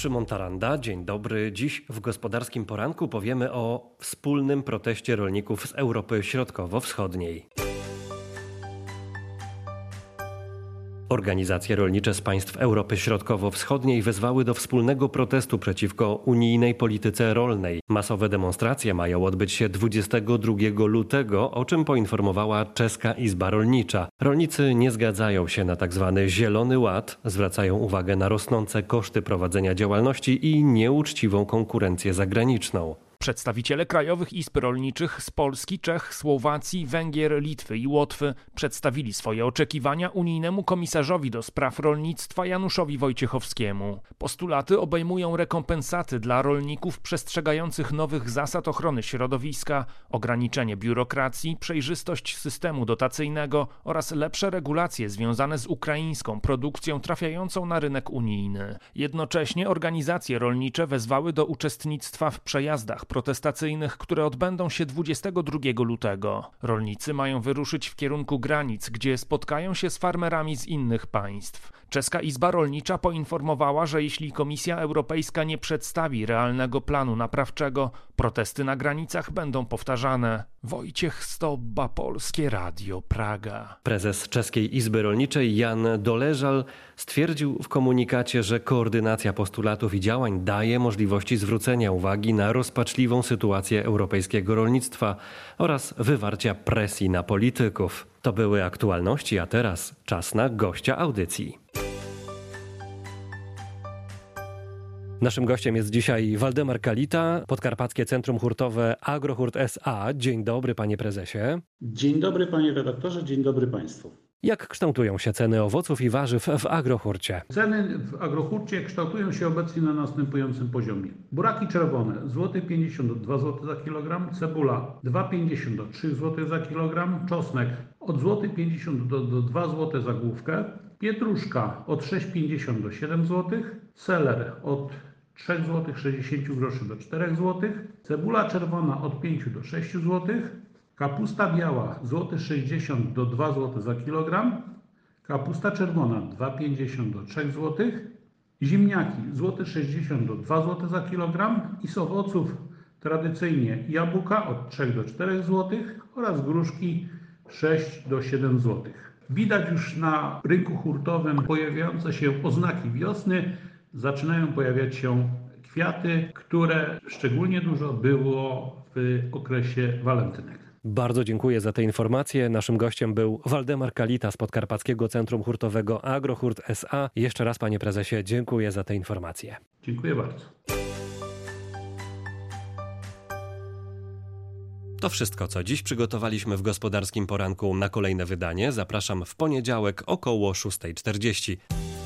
Szymon Taranda, dzień dobry. Dziś w Gospodarskim Poranku powiemy o wspólnym proteście rolników z Europy Środkowo-Wschodniej. Organizacje rolnicze z państw Europy Środkowo-Wschodniej wezwały do wspólnego protestu przeciwko unijnej polityce rolnej. Masowe demonstracje mają odbyć się 22 lutego, o czym poinformowała Czeska Izba Rolnicza. Rolnicy nie zgadzają się na tzw. Zielony Ład, zwracają uwagę na rosnące koszty prowadzenia działalności i nieuczciwą konkurencję zagraniczną. Przedstawiciele krajowych izb rolniczych z Polski, Czech, Słowacji, Węgier, Litwy i Łotwy przedstawili swoje oczekiwania unijnemu komisarzowi do spraw rolnictwa Januszowi Wojciechowskiemu. Postulaty obejmują rekompensaty dla rolników przestrzegających nowych zasad ochrony środowiska, ograniczenie biurokracji, przejrzystość systemu dotacyjnego oraz lepsze regulacje związane z ukraińską produkcją trafiającą na rynek unijny. Jednocześnie organizacje rolnicze wezwały do uczestnictwa w przejazdach protestacyjnych, które odbędą się 22 lutego. Rolnicy mają wyruszyć w kierunku granic, gdzie spotkają się z farmerami z innych państw. Czeska Izba Rolnicza poinformowała, że jeśli Komisja Europejska nie przedstawi realnego planu naprawczego, protesty na granicach będą powtarzane. Wojciech Stobba, Polskie Radio, Praga. Prezes Czeskiej Izby Rolniczej Jan Doleżal stwierdził w komunikacie, że koordynacja postulatów i działań daje możliwości zwrócenia uwagi na rozpaczliwą sytuację europejskiego rolnictwa oraz wywarcia presji na polityków. To były aktualności, a teraz czas na gościa audycji. Naszym gościem jest dzisiaj Waldemar Kalita, Podkarpackie Centrum Hurtowe Agrohurt S.A. Dzień dobry, panie prezesie. Dzień dobry, panie redaktorze, dzień dobry państwu. Jak kształtują się ceny owoców i warzyw w Agrohurcie? Ceny w Agrohurcie kształtują się obecnie na następującym poziomie. Buraki czerwone złoty 50 do 2 zł za kilogram, cebula 2,50 do 3 zł za kilogram, czosnek od złoty 50 do 2 zł za główkę, pietruszka od 6,50 do 7 zł, seler od 3 zł 60 groszy do 4 zł, cebula czerwona od 5 do 6 zł, kapusta biała złoty 60 do 2 zł za kilogram, kapusta czerwona 2,50 do 3 zł, ziemniaki złoty 60 do 2 zł za kilogram i z owoców tradycyjnie jabłka od 3 do 4 zł oraz gruszki 6 do 7 zł. Widać już na rynku hurtowym pojawiające się oznaki wiosny, zaczynają pojawiać się kwiaty, które szczególnie dużo było w okresie walentynek. Bardzo dziękuję za te informacje. Naszym gościem był Waldemar Kalita z Podkarpackiego Centrum Hurtowego Agrohurt S.A. Jeszcze raz, panie prezesie, dziękuję za te informacje. Dziękuję bardzo. To wszystko, co dziś przygotowaliśmy w Gospodarskim Poranku. Na kolejne wydanie zapraszam w poniedziałek około 6:40.